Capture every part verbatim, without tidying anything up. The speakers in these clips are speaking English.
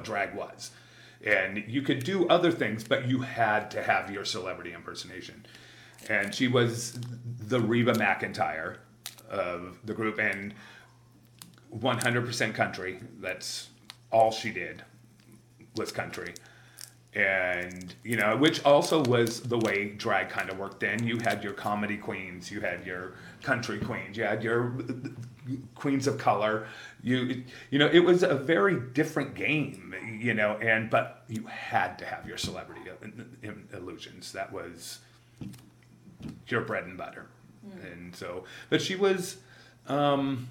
drag was. And you could do other things, but you had to have your celebrity impersonation. And she was the Reba McEntire of the group, and one hundred percent country. That's all she did was country. And, you know, which also was the way drag kind of worked then. You had your comedy queens, you had your country queens, you had your queens of color. You you know, it was a very different game, you know, and but you had to have your celebrity illusions. That was your bread and butter. Mm. And so, but she was, um,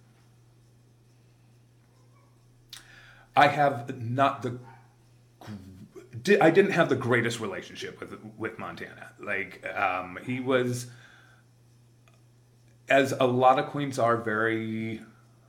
I have not the, I didn't have the greatest relationship with with Montana. Like, um, he was, as a lot of queens are, very,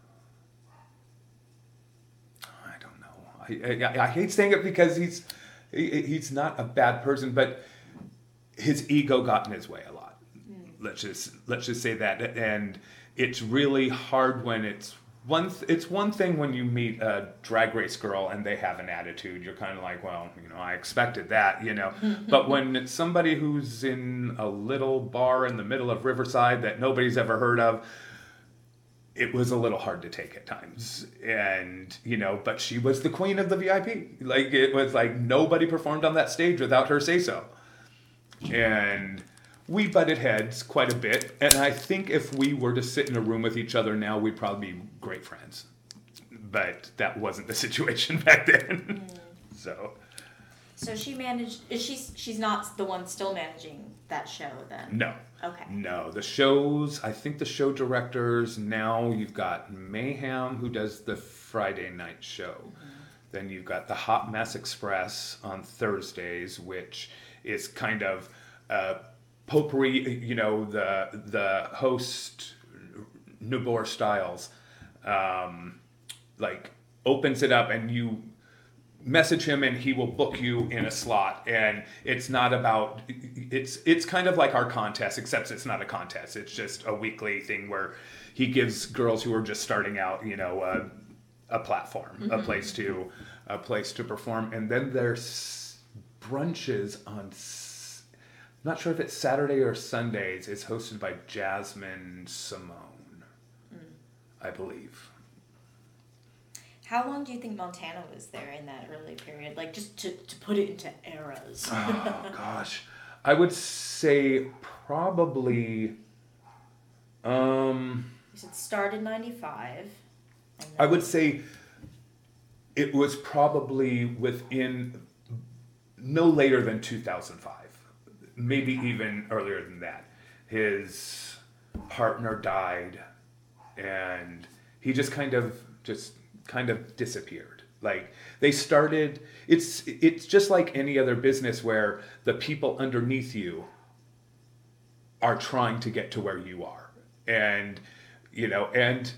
I don't know. I, I, I hate saying it because he's he, he's not a bad person, but his ego got in his way a lot. Mm. Let's just let's just say that. And it's really hard when it's one. Th- it's one thing when you meet a drag race girl and they have an attitude. You're kind of like, well, you know, I expected that, you know. But when it's somebody who's in a little bar in the middle of Riverside that nobody's ever heard of, it was a little hard to take at times. And, you know, but she was the queen of the V I P. Like, it was like nobody performed on that stage without her say so. And we butted heads quite a bit. And I think if we were to sit in a room with each other now, we'd probably be great friends. But that wasn't the situation back then. Mm. So. So she managed, is she, she's not the one still managing that show then? No. Okay. No. The shows, I think the show directors, now you've got Mayhem, who does the Friday night show. Mm-hmm. Then you've got the Hot Mess Express on Thursdays, which is kind of uh, potpourri, you know, the the host, Nubor Styles, um, like, opens it up and you message him and he will book you in a slot. And it's not about, it's it's kind of like our contest, except it's not a contest. It's just a weekly thing where he gives girls who are just starting out, you know, uh, a platform, mm-hmm. a place to, a place to perform. And then there's brunches on, not sure if it's Saturday or Sundays. It's hosted by Jasmine Simone, mm. I believe. How long do you think Montana was there in that early period? Like, just to, to put it into eras. Oh, gosh. I would say probably... Um, you said started ninety-five. And I would say it was probably within no later than two thousand five. Maybe even earlier than that. His partner died, and he just kind of just... kind of disappeared. Like, they started, it's it's just like any other business where the people underneath you are trying to get to where you are. And, you know, and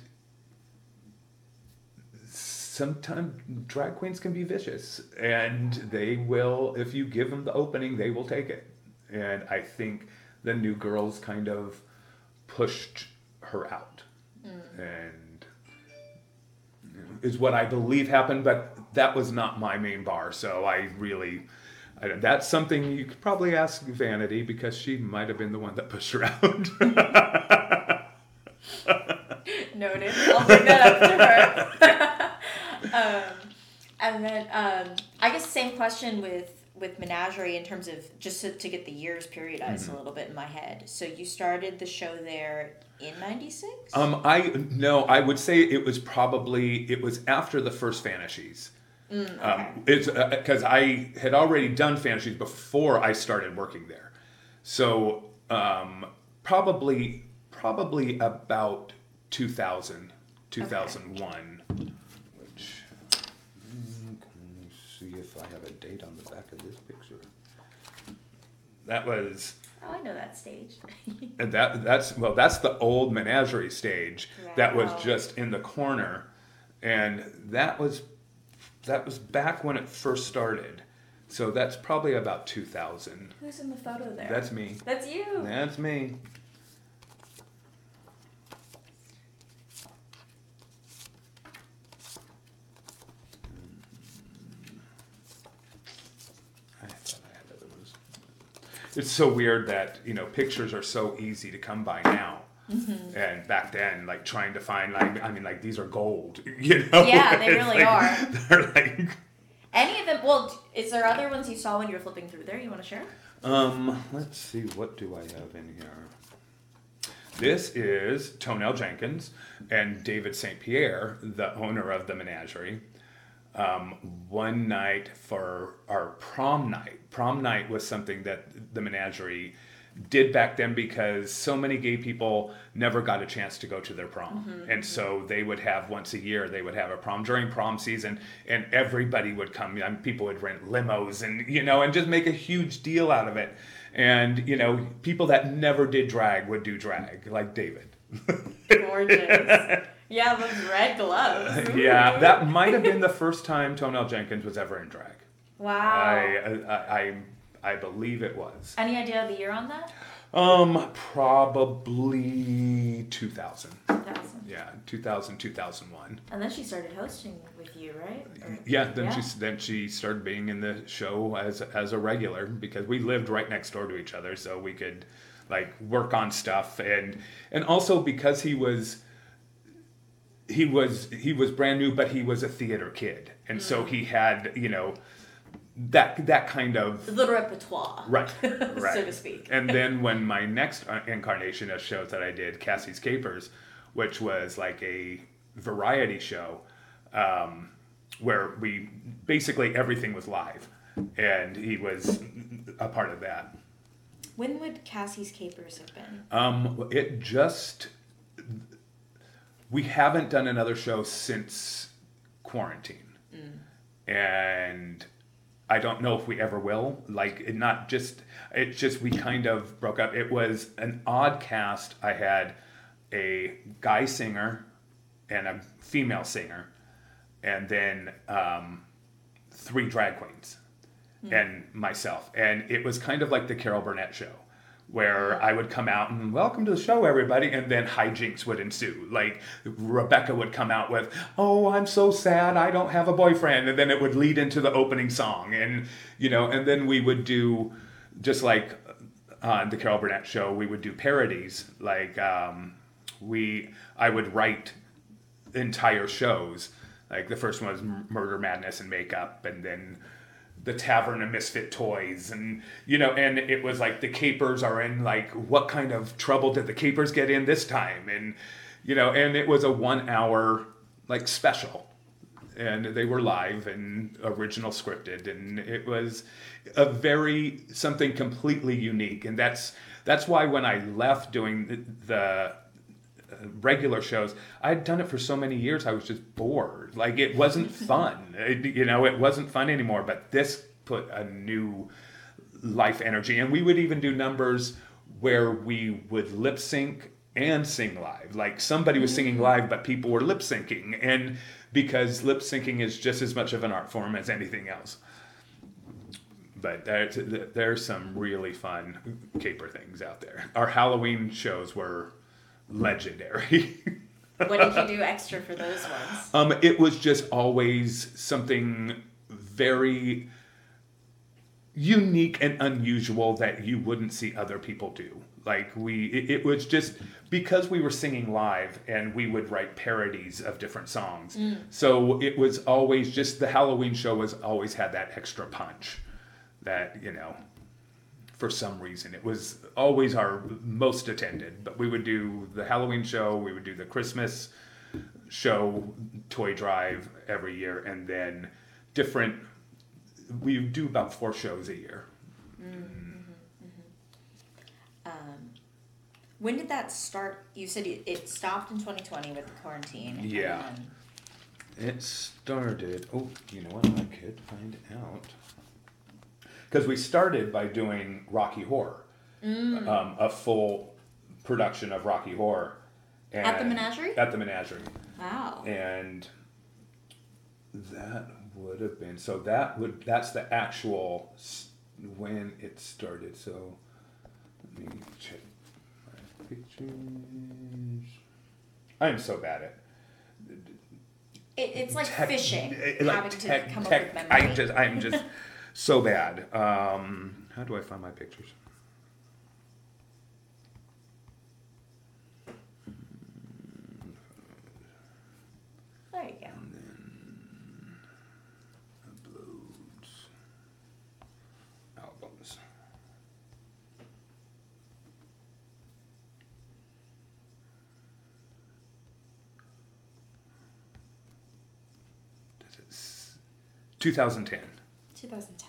sometimes drag queens can be vicious, and they will, if you give them the opening, they will take it. And I think the New Girls kind of pushed her out. Mm. And is what I believe happened, but that was not my main bar, so I really, I, that's something you could probably ask Vanity, because she might have been the one that pushed her out. Noted. I'll bring that up to her. um, and then, um, I guess same question with with Menagerie in terms of, just to, to get the years periodized mm-hmm. a little bit in my head. So you started the show there in ninety-six? Um, I, no, I would say it was probably, it was after the first Fantasies. Mm, okay. Um, it's, uh, 'cause I had already done Fantasies before I started working there. So, um, probably, probably about two thousand, two thousand one. Okay. Which, mm, let me see if I have a date on the back of this picture. That was... Oh, I know that stage. And that that's well, that's the old Menagerie stage wow. that was just in the corner, and that was that was back when it first started. So that's probably about two thousand. Who's in the photo there? That's me. That's you. That's me. it's so weird that, you know, pictures are so easy to come by now. Mm-hmm. And back then, like trying to find, like, I mean, like these are gold, you know? Yeah, they really like, are. They're like. Any of them, well, is there other ones you saw when you were flipping through there you want to share? Um, let's see, what do I have in here? This is Tonell Jenkins and David Saint Pierre, the owner of the Menagerie. Um, one night for our prom night. Prom night was something that the Menagerie did back then because so many gay people never got a chance to go to their prom. Mm-hmm. And so they would have once a year, they would have a prom during prom season, and everybody would come. I mean, people would rent limos and, you know, and just make a huge deal out of it. And, you know, people that never did drag would do drag, like David. Gorgeous. Yeah, those red gloves. Yeah, that might have been the first time Tonell Jenkins was ever in drag. Wow. I, I, I, I believe it was. Any idea of the year on that? Um, probably two thousand. two thousand. Yeah, two thousand, two thousand one. And then she started hosting with you, right? Or, yeah, then yeah. she then she started being in the show as as a regular because we lived right next door to each other, so we could like work on stuff, and and also because he was he was he was brand new, but he was a theater kid, and mm. so he had, you know, that that kind of the repertoire, right, right, so to speak. And then when my next incarnation of shows that I did, Cassie's Capers, which was like a variety show, um, where we basically everything was live, and he was a part of that. When would Cassie's Capers have been? Um, it just we haven't done another show since quarantine, mm. and I don't know if we ever will. Like, it not just, it's just we kind of broke up. It was an odd cast. I had a guy singer and a female singer, and then um, three drag queens mm. and myself. And it was kind of like the Carol Burnett show, where I would come out and welcome to the show, everybody, and then hijinks would ensue. Like Rebecca would come out with, "Oh, I'm so sad, I don't have a boyfriend," and then it would lead into the opening song, and you know, and then we would do just like on the Carol Burnett show, we would do parodies. Like um, we, I would write entire shows. Like the first one was Murder, Madness, and Makeup, and then the Tavern of Misfit Toys, and you know, and it was like the Capers are in, like, what kind of trouble did the Capers get in this time, and you know, and it was a one hour like special, and they were live and original scripted, and it was a very something completely unique, and that's that's why when I left doing the, the regular shows, I'd done it for so many years, I was just bored. Like, it wasn't fun. It, you know, it wasn't fun anymore, but this put a new life energy. And we would even do numbers where we would lip sync and sing live. Like, somebody was singing live, but people were lip syncing. And because lip syncing is just as much of an art form as anything else. But there's, there's some really fun caper things out there. Our Halloween shows were legendary. What did you do extra for those ones? Um, it was just always something very unique and unusual that you wouldn't see other people do. Like we, it, it was just because we were singing live and we would write parodies of different songs. Mm. So it was always just the Halloween show was always had that extra punch that, you know, for some reason. It was always our most attended, but we would do the Halloween show, we would do the Christmas show, toy drive every year, and then different, we would do about four shows a year. Mm-hmm, mm-hmm. Um, when did that start? You said it stopped in twenty twenty with the quarantine. Yeah. Then... It started, oh, you know what, I could find out. Because we started by doing Rocky Horror, mm. um, a full production of Rocky Horror. And at the Menagerie? At the Menagerie. Wow. And that would have been, so that would, that's the actual, when it started. So let me check my pictures. I'm so bad at it. It's like tech, fishing, like having tech, to come tech, up with memory. I just, I'm just... So bad. Um, how do I find my pictures? two thousand ten twenty ten.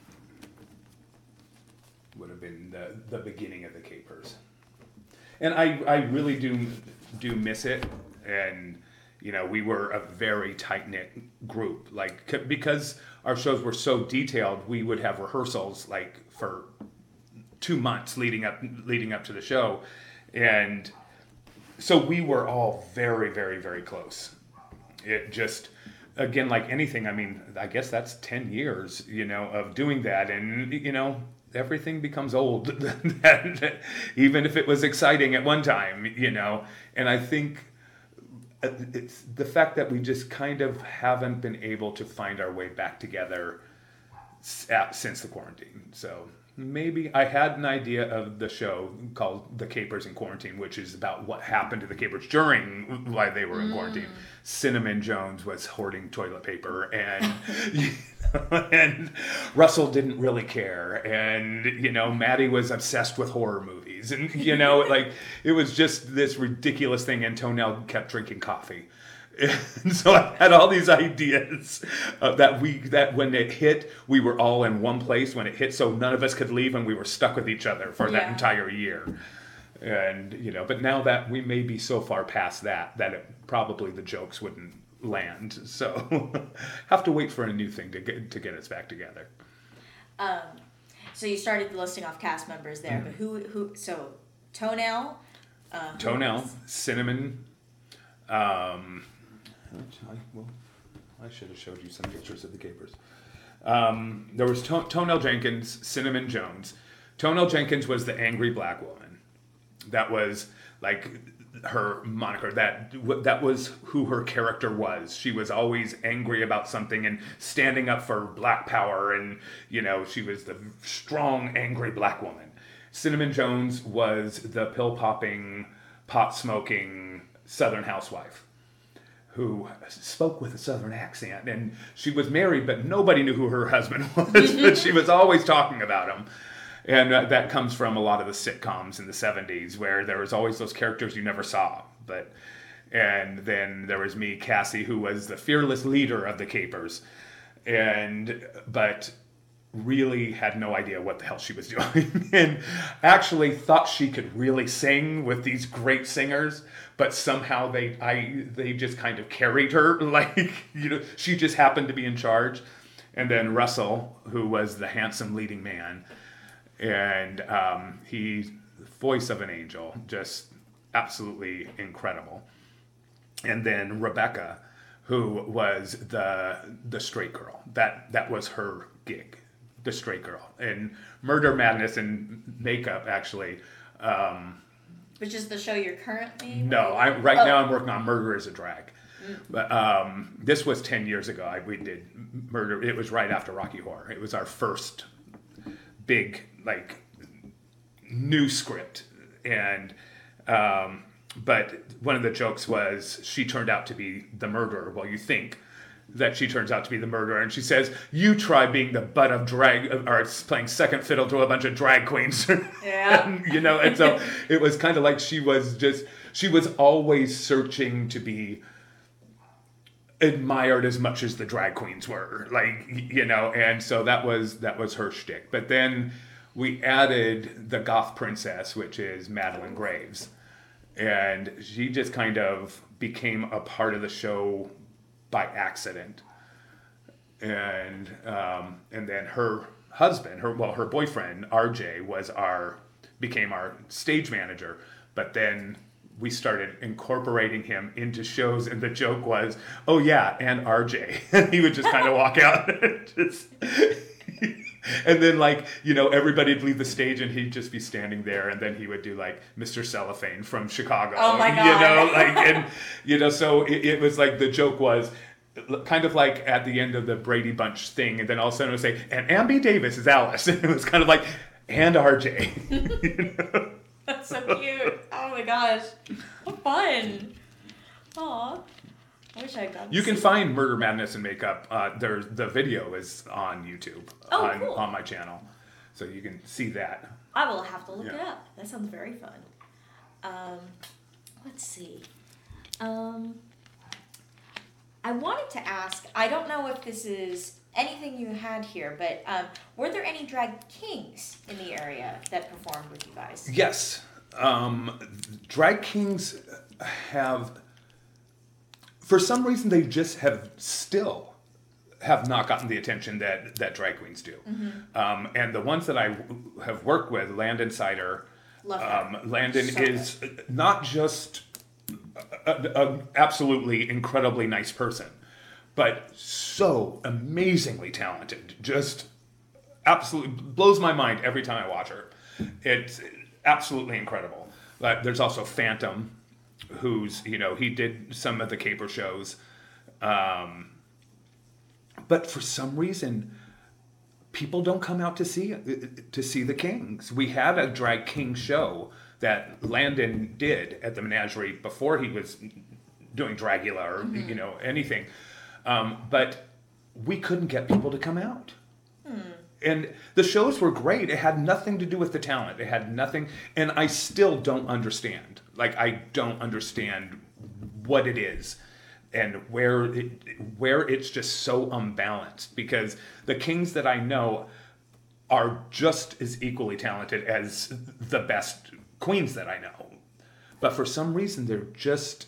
would have been the, the beginning of the Capers. And I, I really do do miss it. And, you know, we were a very tight-knit group. Like, c- because our shows were so detailed, we would have rehearsals, like, for two months leading up leading up to the show. And so we were all very, very, very close. It just, again, like anything, I mean, I guess that's ten years, you know, of doing that. And, you know, everything becomes old, even if it was exciting at one time, you know. And I think it's the fact that we just kind of haven't been able to find our way back together since the quarantine. So maybe I had an idea of the show called The Capers in Quarantine, which is about what happened to the Capers during why they were in mm. quarantine. Cinnamon Jones was hoarding toilet paper, and you know, and Russell didn't really care, and you know, Maddie was obsessed with horror movies, and you know, like it was just this ridiculous thing. And Tonell kept drinking coffee. And so I had all these ideas uh, that we that when it hit, we were all in one place when it hit, so none of us could leave, and we were stuck with each other for yeah. that entire year. And you know, but now that we may be so far past that, that it, probably the jokes wouldn't land. So have to wait for a new thing to get to get us back together. Um, so you started listing off cast members there, mm-hmm. but who who? So Tonell, uh, Tonell, Cinnamon. Um, I, well, I should have showed you some pictures of the Capers. Um, there was to- Tonell Jenkins, Cinnamon Jones. Tonell Jenkins was the angry black woman. That was like her moniker. That that was who her character was. She was always angry about something and standing up for black power. And you know, she was the strong, angry black woman. Cinnamon Jones was the pill popping, pot smoking Southern housewife who spoke with a Southern accent, and she was married, but nobody knew who her husband was, but she was always talking about him. And uh, that comes from a lot of the sitcoms in the seventies, where there was always those characters you never saw. But and then there was me, Cassie, who was the fearless leader of the Capers, and but really had no idea what the hell she was doing, and actually thought she could really sing with these great singers, but somehow they I they just kind of carried her, like, you know, she just happened to be in charge. And then Russell, who was the handsome leading man, and um, he voice of an angel, just absolutely incredible. And then Rebecca, who was the the straight girl. That that was her gig. The straight girl. And Murder, Madness, and Makeup, actually. Um, Which is the show you're currently No, I right oh. now I'm working on Murder as a Drag. Mm. But um, this was ten years ago. I, we did Murder. It was right after Rocky Horror. It was our first big, like, new script. And, um, but one of the jokes was she turned out to be the murderer. Well, you think that she turns out to be the murderer, and she says, "You try being the butt of drag, or playing second fiddle to a bunch of drag queens." Yeah. And, you know, and so it was kind of like she was just, she was always searching to be admired as much as the drag queens were, like, you know, and so that was, that was her shtick. But then we added the goth princess, which is Madeline Graves, and she just kind of became a part of the show by accident. And um, and then her husband, her well, her boyfriend, R J, was our became our stage manager. But then we started incorporating him into shows, and the joke was, "Oh yeah, and R J." And he would just kind of walk out, and just, and then, like, you know, everybody'd leave the stage, and he'd just be standing there, and then he would do like Mister Cellophane from Chicago. Oh my God. You know, like, and you know, so it, it was like the joke was kind of like at the end of the Brady Bunch thing, and then all of a sudden it would say, "And Ambi Davis is Alice," and it was kind of like, "And R J." You know? That's so cute. Oh my gosh, what fun! Aw, I wish I got. You can find Murder, Madness, and Makeup. Uh, there's the video is on YouTube oh, on cool. on my channel, so you can see that. I will have to look yeah. it up. That sounds very fun. Um, let's see. Um. I wanted to ask, I don't know if this is anything you had here, but um, were there any drag kings in the area that performed with you guys? Yes. Um, drag kings have, for some reason, they just have still have not gotten the attention that, that drag queens do. Mm-hmm. Um, and the ones that I w- have worked with, Landon Sider, Love that. um, Landon So is good. not just an absolutely incredibly nice person, but so amazingly talented. Just absolutely blows my mind every time I watch her. It's absolutely incredible. But there's also Phantom, who's, you know, he did some of the caper shows. Um, but for some reason, people don't come out to see to see the Kings. We had a drag king show that Landon did at the Menagerie before he was doing Dragula or mm-hmm. you know anything, um, but we couldn't get people to come out. Hmm. And the shows were great. It had nothing to do with the talent. It had nothing, and I still don't understand. Like I don't understand what it is. And where it, where it's just so unbalanced, because the kings that I know are just as equally talented as the best queens that I know, but for some reason they're just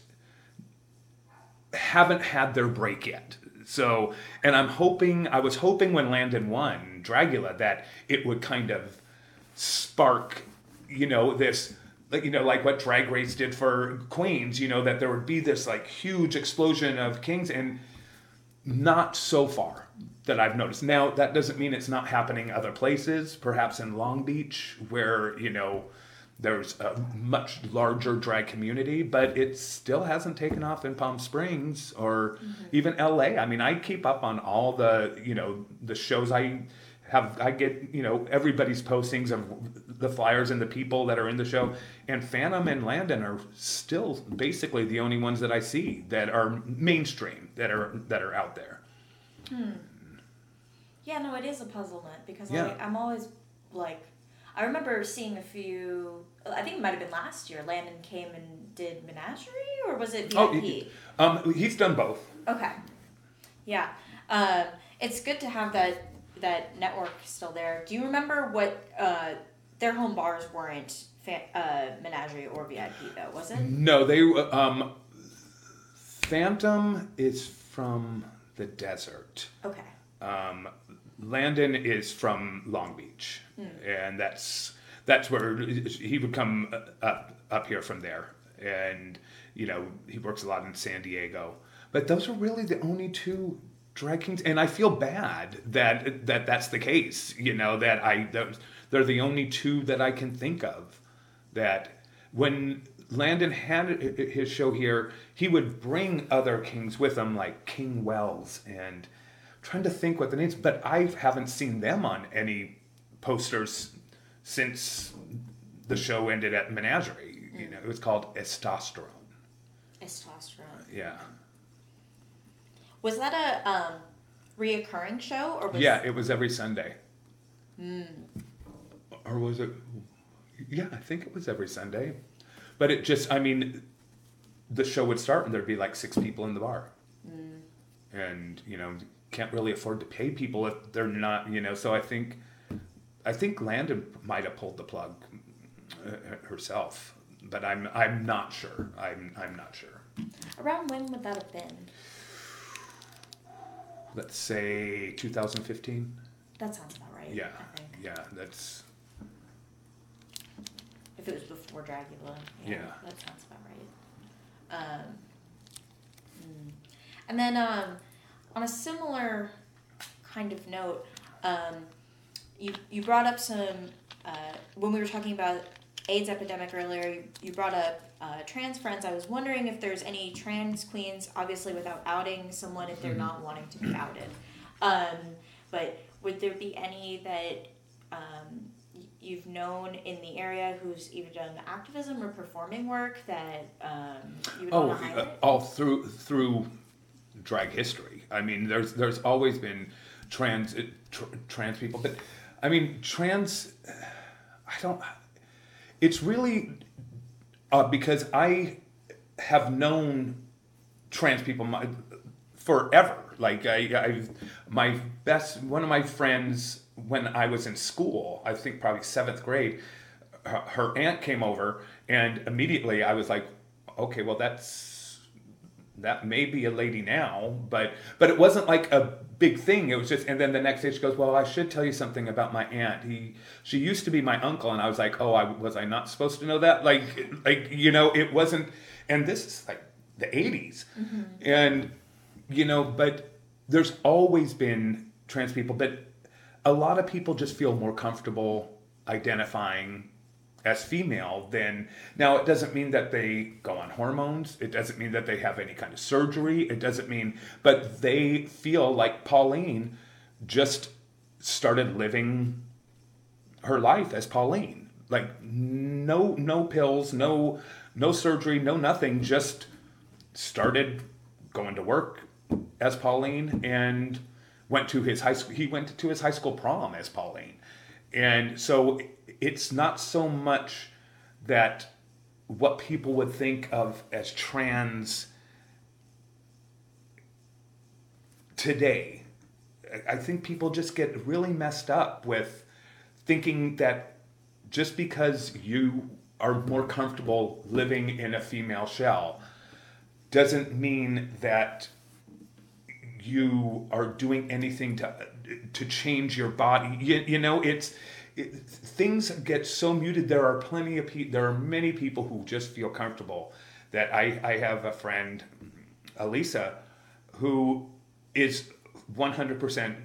haven't had their break yet. So, and I'm hoping, I was hoping when Landon won Dragula that it would kind of spark, you know, this. Like, you know, like what Drag Race did for queens, you know, that there would be this like huge explosion of kings, and not so far that I've noticed. Now, that doesn't mean it's not happening other places, perhaps in Long Beach, where, you know, there's a much larger drag community, but it still hasn't taken off in Palm Springs or mm-hmm. even L A. I mean, I keep up on all the, you know, the shows I have, I get, you know, everybody's postings of the flyers and the people that are in the show, and Phantom and Landon are still basically the only ones that I see that are mainstream, that are that are out there. Hmm. Yeah, no, it is a puzzlement, because yeah. I, I'm always like, I remember seeing a few, I think it might have been last year, Landon came and did Menagerie, or was it V I P? Oh, um, he's done both. Okay. Yeah. Um, it's good to have that that network still there. Do you remember what uh, their home bars weren't fa- uh, Menagerie or V I P though, was it? No, they um, Phantom is from the desert. Okay. Um, Landon is from Long Beach, mm. and that's that's where he would come up up here from there, and you know he works a lot in San Diego. But those are really the only two drag kings, and I feel bad that that that's the case. You know that I that they're the only two that I can think of. That when Landon had his show here, he would bring other kings with him, like King Wells, and I'm trying to think what the names. But I haven't seen them on any posters since the show ended at Menagerie. Mm. You know, it was called Testosterone. Testosterone. Yeah. Was that a um, reoccurring show, or was yeah, it was every Sunday. Mm. Or was it? Yeah, I think it was every Sunday. But it just, I mean, the show would start and there'd be like six people in the bar, mm. and you know, can't really afford to pay people if they're not, you know. So I think, I think Landon might have pulled the plug herself, but I'm I'm not sure. I'm I'm not sure. Around when would that have been? Let's say two thousand fifteen. That sounds about right. Yeah, I think. yeah, that's. If it was before Dragula, yeah, yeah. that sounds about right. Um, mm. And then um, on a similar kind of note, um, you you brought up some uh, when we were talking about AIDS epidemic earlier. You, you brought up uh, trans friends. I was wondering if there's any trans queens, obviously without outing someone if they're mm-hmm. not wanting to be outed. Um, but would there be any that um, you've known in the area who's either done activism or performing work that um, you would oh, want to highlight? Uh, all through through drag history. I mean, there's there's always been trans tr- trans people, but I mean, trans. I don't. It's really uh, because I have known trans people my, forever. Like I, I, my best, one of my friends when I was in school, I think probably seventh grade, her, her aunt came over, and immediately I was like, okay, well that's, that may be a lady now, but but it wasn't like a big thing. It was just, and then the next day she goes, well, I should tell you something about my aunt. He, she used to be my uncle, and I was like, oh, I was I not supposed to know that? Like, like you know, it wasn't. And this is like the eighties, mm-hmm. and you know, but there's always been trans people, but a lot of people just feel more comfortable identifying as female than, now it doesn't mean that they go on hormones, it doesn't mean that they have any kind of surgery, it doesn't mean, but they feel like Pauline just started living her life as Pauline. Like no no pills, no no surgery, no nothing, just started going to work as Pauline and went to his high school he went to his high school prom as Pauline. And so it's not so much that what people would think of as trans today. I think people just get really messed up with thinking that just because you are more comfortable living in a female shell doesn't mean that you are doing anything to to change your body. You, you know, it's it, things get so muted. There are plenty of people. There are many people who just feel comfortable. That I I have a friend, Elisa, who is one hundred percent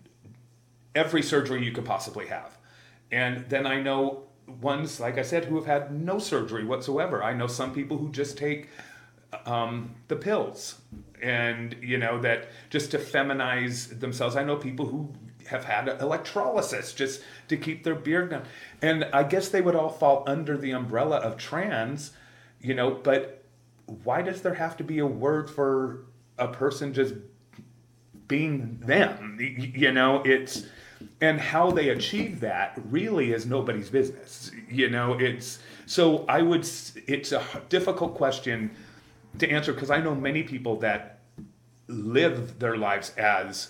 every surgery you could possibly have, and then I know ones, like I said, who have had no surgery whatsoever. I know some people who just take um, the pills. And, you know, that just to feminize themselves. I know people who have had electrolysis just to keep their beard down. And I guess they would all fall under the umbrella of trans, you know, but why does there have to be a word for a person just being them? You know, it's, and how they achieve that really is nobody's business. You know, it's, so I would, it's a difficult question to answer, because I know many people that live their lives as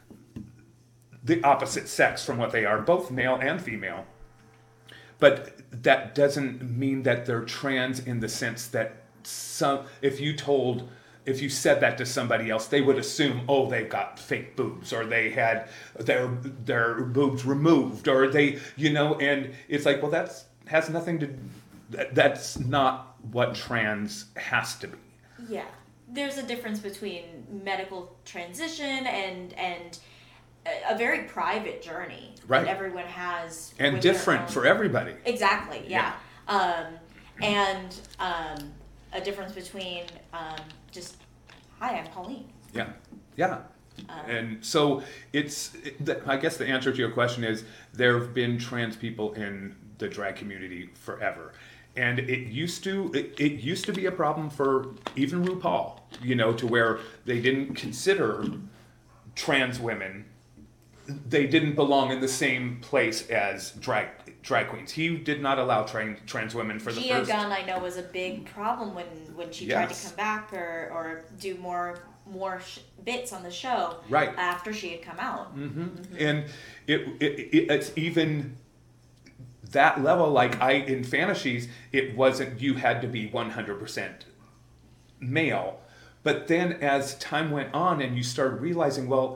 the opposite sex from what they are, both male and female. But that doesn't mean that they're trans in the sense that some, if you told, if you said that to somebody else, they would assume, oh, they've got fake boobs, or they had their their boobs removed, or they, you know, and it's like, well, that's has nothing to, that's not what trans has to be. Yeah, there's a difference between medical transition and and a, a very private journey right. that everyone has, and different for everybody. Exactly, yeah, yeah. Um, and um, a difference between um, just, hi, I'm Pauline. Yeah, yeah. Um, and so it's, I guess the answer to your question is there have been trans people in the drag community forever. And it used to it, it used to be a problem for even RuPaul, you know, to where they didn't consider trans women, they didn't belong in the same place as drag drag queens. He did not allow trans trans women for the Gia first. Gunn, I know, was a big problem when when she yes. tried to come back or or do more more sh- bits on the show. Right. After she had come out. Mm-hmm. Mm-hmm. And it, it, it it's even. That level, like I, in fantasies, it wasn't, you had to be one hundred percent male. But then as time went on and you started realizing, well,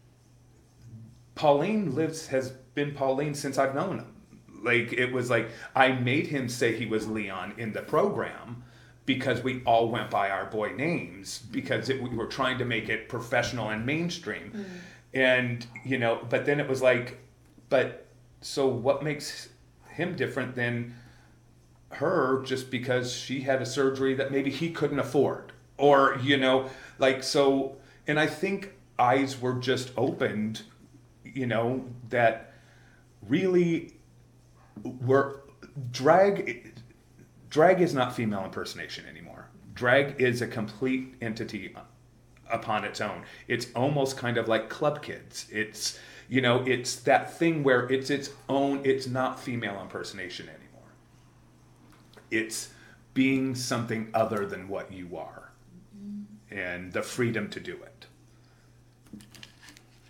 Pauline lives, has been Pauline since I've known him. Like, it was like, I made him say he was Leon in the program because we all went by our boy names because it, we were trying to make it professional and mainstream. Mm. And, you know, but then it was like, but, so what makes him different than her just because she had a surgery that maybe he couldn't afford, or you know, like, so, and I think eyes were just opened, you know, that really were drag drag is not female impersonation anymore. Drag is a complete entity upon its own. It's almost kind of like Club Kids. It's, you know, it's that thing where it's its own, it's not female impersonation anymore. It's being something other than what you are. Mm-hmm. And the freedom to do it.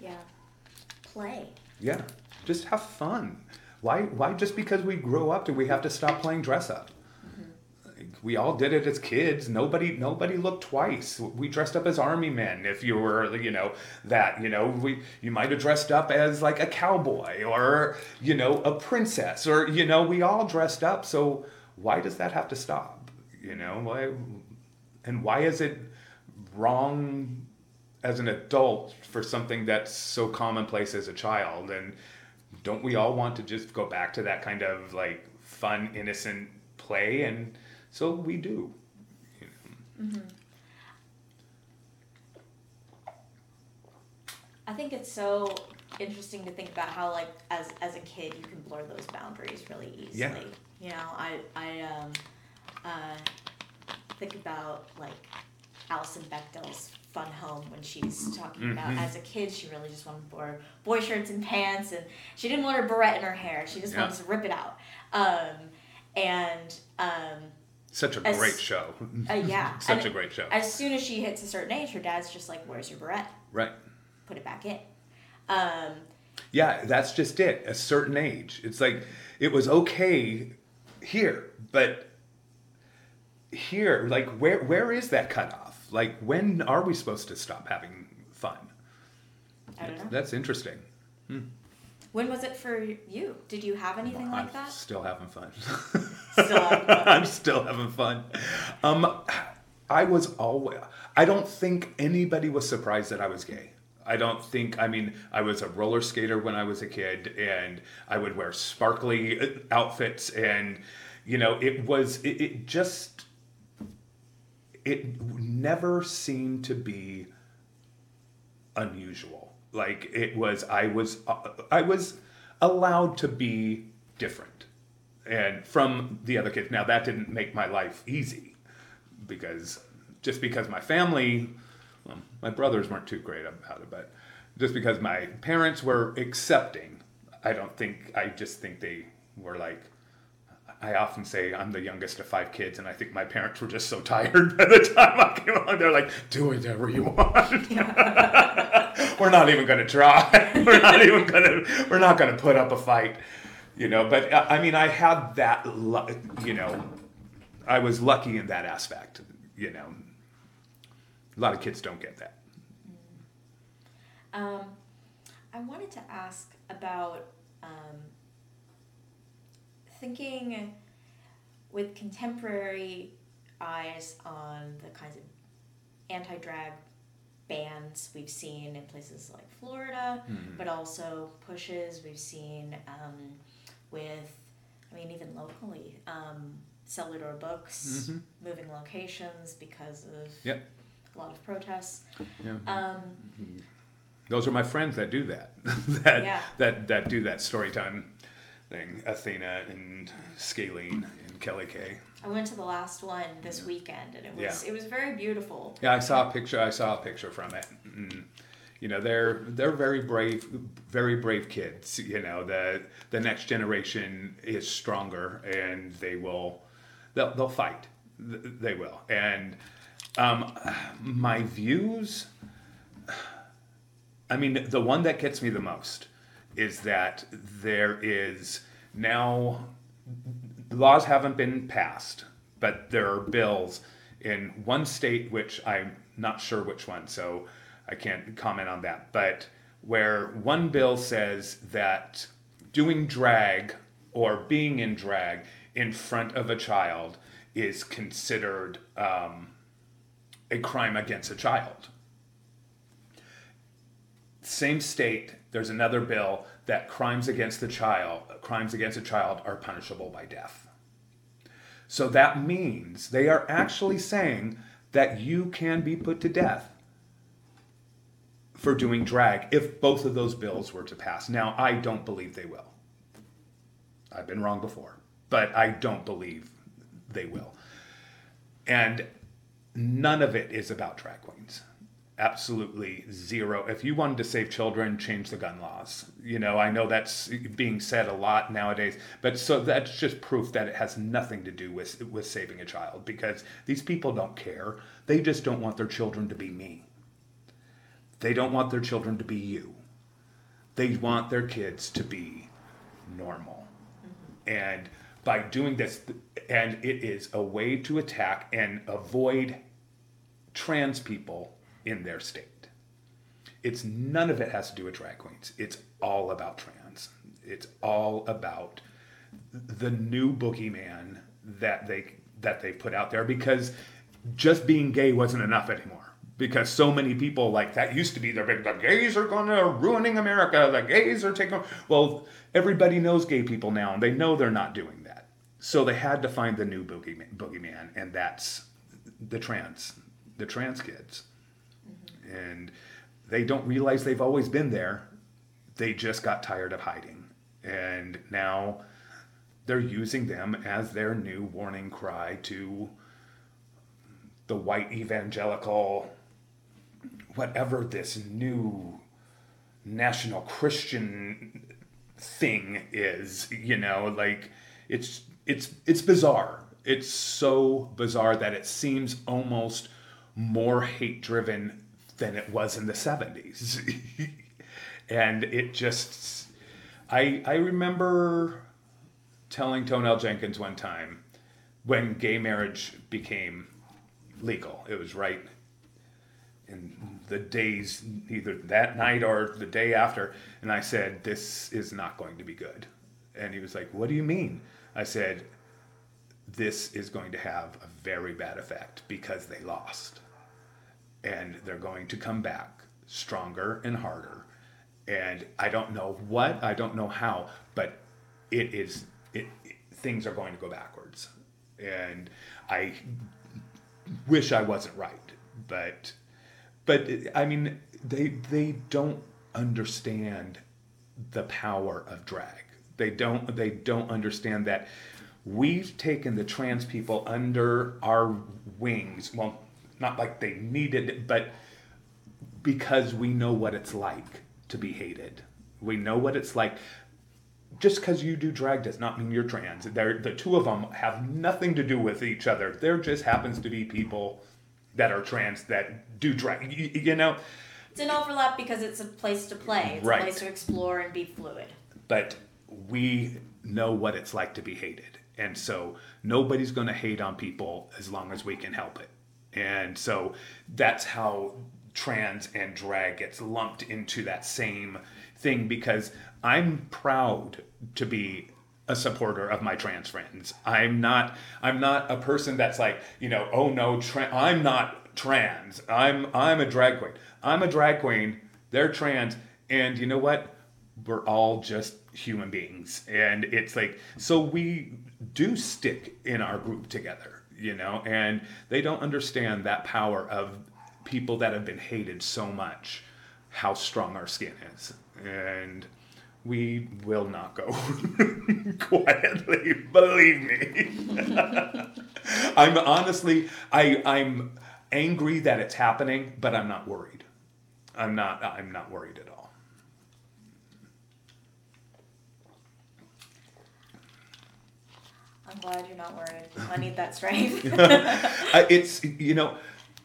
Yeah. Play. Yeah. Just have fun. Why, why just because we grow up do we have to stop playing dress up? We all did it as kids. Nobody, nobody looked twice. We dressed up as army men. If you were, you know, that, you know, we, you might have dressed up as like a cowboy or, you know, a princess or, you know, we all dressed up. So why does that have to stop? You know, why, and why is it wrong as an adult for something that's so commonplace as a child? And don't we all want to just go back to that kind of like fun, innocent play? And so we do. You know. Mm-hmm. I think it's so interesting to think about how, like, as as a kid, you can blur those boundaries really easily. Yeah. You know, I I um uh think about like Alison Bechdel's Fun Home when she's talking mm-hmm. about as a kid she really just wanted to wear boy shirts and pants, and she didn't want her barrette in her hair. She just yeah. wanted to rip it out. Um, and um. Such a great as, show. Uh, yeah. Such and a great show. As soon as she hits a certain age, her dad's just like, where's your barrette? Right. Put it back in. Um, yeah, that's just it. A certain age. It's like, it was okay here, but here, like, where where is that cutoff? Like, when are we supposed to stop having fun? I don't know. That's interesting. Hmm. When was it for you? Did you have anything well, like that? I'm still having fun. Still having fun. I'm still having fun. Um, I was always, I don't think anybody was surprised that I was gay. I don't think, I mean, I was a roller skater when I was a kid, and I would wear sparkly outfits, and, you know, it was, it, it just, it never seemed to be unusual. Like, it was, I was, I was allowed to be different and from the other kids. Now, that didn't make my life easy, because just because my family, well, my brothers weren't too great about it, but just because my parents were accepting, I don't think, I just think they were like, I often say I'm the youngest of five kids, and I think my parents were just so tired by the time I came along. They're like, do whatever you want. We're not even going to try. We're not even going to, we're not going to put up a fight, you know. But I mean, I had that, you know, I was lucky in that aspect, you know. A lot of kids don't get that. Um, I wanted to ask about um, thinking with contemporary eyes on the kinds of anti-drag bans we've seen in places like Florida, mm-hmm. but also pushes we've seen um, with, I mean, even locally, um, Cellular Books mm-hmm. moving locations because of yep. a lot of protests. Yeah. Um, Those are my friends that do that, that, yeah. that that do that story time thing. Athena and Scalene and Kelly Kay. I went to the last one this yeah. weekend, and it was yeah. it was very beautiful. Yeah, I saw a picture. I saw a picture from it. And, you know, they're they're very brave, very brave kids. You know, the the next generation is stronger, and they will, they'll they'll fight. They will. And um, my views. I mean, the one that gets me the most is that there is now, laws haven't been passed, but there are bills in one state, which I'm not sure which one, so I can't comment on that, but where one bill says that doing drag or being in drag in front of a child is considered um, a crime against a child. Same state, there's another bill that crimes against the child, crimes against a child are punishable by death. So that means they are actually saying that you can be put to death for doing drag if both of those bills were to pass. Now, I don't believe they will. I've been wrong before, but I don't believe they will. And none of it is about drag queens. Absolutely zero. If you wanted to save children, change the gun laws. You know, I know that's being said a lot nowadays, but so that's just proof that it has nothing to do with with saving a child, because these people don't care. They just don't want their children to be me. They don't want their children to be you. They want their kids to be normal. And by doing this, and it is a way to attack and avoid trans people in their state. It's none of it has to do with drag queens. It's all about trans. It's all about the new boogeyman that they that they put out there, because just being gay wasn't enough anymore. Because so many people, like, that used to be their big, the gays are going to ruining America, the gays are taking, well, everybody knows gay people now, and they know they're not doing that. So they had to find the new boogeyman, boogeyman and that's the trans, the trans kids. Mm-hmm. And they don't realize they've always been there. They just got tired of hiding. And now they're using them as their new warning cry to the white evangelical, whatever this new national Christian thing is, you know, like, it's it's it's bizarre. It's so bizarre that it seems almost more hate driven than it was in the seventies. And it just, I I remember telling Tonell Jenkins one time, when gay marriage became legal, it was right in the days, either that night or the day after, and I said, this is not going to be good. And he was like, what do you mean? I said, this is going to have a very bad effect because they lost. And they're going to come back stronger and harder. And I don't know what, I don't know how, but it is, it, it things are going to go backwards. And I wish I wasn't right, but but I mean, they they don't understand the power of drag. They don't they don't understand that we've taken the trans people under our wings. Well, not like they needed it, but because we know what it's like to be hated. We know what it's like. Just because you do drag does not mean you're trans. They're, the two of them have nothing to do with each other. There just happens to be people that are trans that do drag, you, you know? It's an overlap because it's a place to play. It's right. a place to explore and be fluid. But we know what it's like to be hated. And so nobody's going to hate on people as long as we can help it. And so that's how trans and drag gets lumped into that same thing, because I'm proud to be a supporter of my trans friends. I'm not I'm not a person that's like, you know, oh no, tra- I'm not trans. I'm I'm a drag queen. I'm a drag queen. They're trans, and you know what? We're all just human beings. And it's like, so we do stick in our group together, you know, and they don't understand that power of people that have been hated so much, how strong our skin is. And we will not go quietly, believe me. I'm honestly, I, I'm angry that it's happening, but I'm not worried. I'm not, I'm not worried at all. I'm glad you're not worried. I need that strength. It's, you know,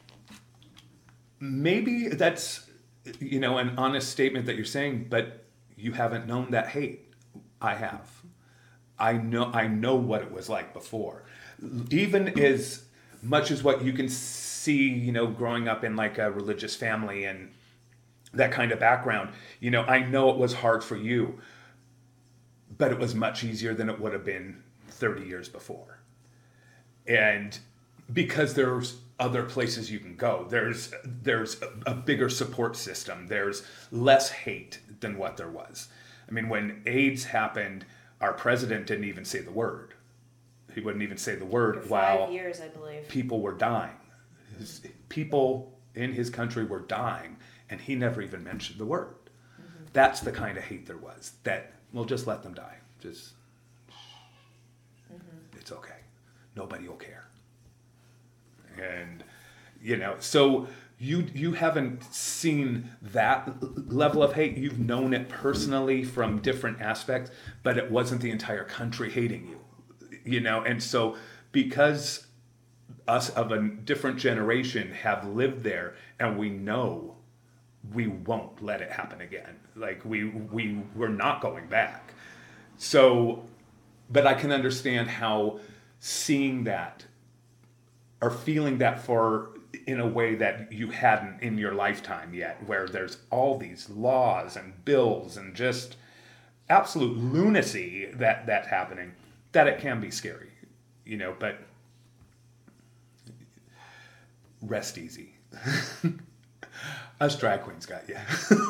maybe that's, you know, an honest statement that you're saying, but you haven't known that hate. I have. I know I know what it was like before. Even as much as what you can see, you know, growing up in like a religious family and that kind of background, you know, I know it was hard for you, but it was much easier than it would have been thirty years before. And because there's other places you can go, there's there's a, a bigger support system. There's less hate than what there was. I mean, when AIDS happened, our president didn't even say the word. He wouldn't even say the word For while five years, I believe. people were dying. His, people in his country were dying, and he never even mentioned the word. Mm-hmm. That's the kind of hate there was. That, well, just let them die. Just, mm-hmm. It's okay. Nobody will care. And, you know, so you you haven't seen that level of hate. You've known it personally from different aspects, but it wasn't the entire country hating you, you know. And so because us of a different generation have lived there, and we know we won't let it happen again. Like we we we're not going back. So, but I can understand how seeing that or feeling that for in a way that you hadn't in your lifetime yet, where there's all these laws and bills and just absolute lunacy that that's happening, that it can be scary, you know, but rest easy. Us drag queens got you.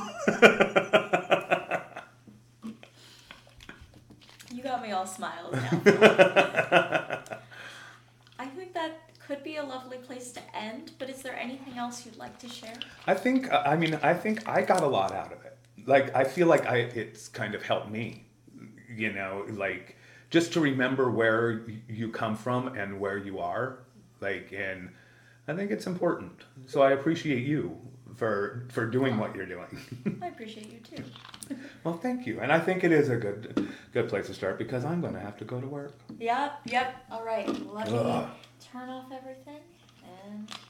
You got me all smiles now. I think that could be a lovely place to end, but is there anything else you'd like to share? I think, I mean, I think I got a lot out of it. Like, I feel like I it's kind of helped me, you know, like, just to remember where you come from and where you are. Like, and I think it's important. So I appreciate you for for doing what you're doing. I appreciate you too. Well, thank you. And I think it is a good good place to start because I'm going to have to go to work. Yep, yep. All right. Let me Ugh. turn off everything and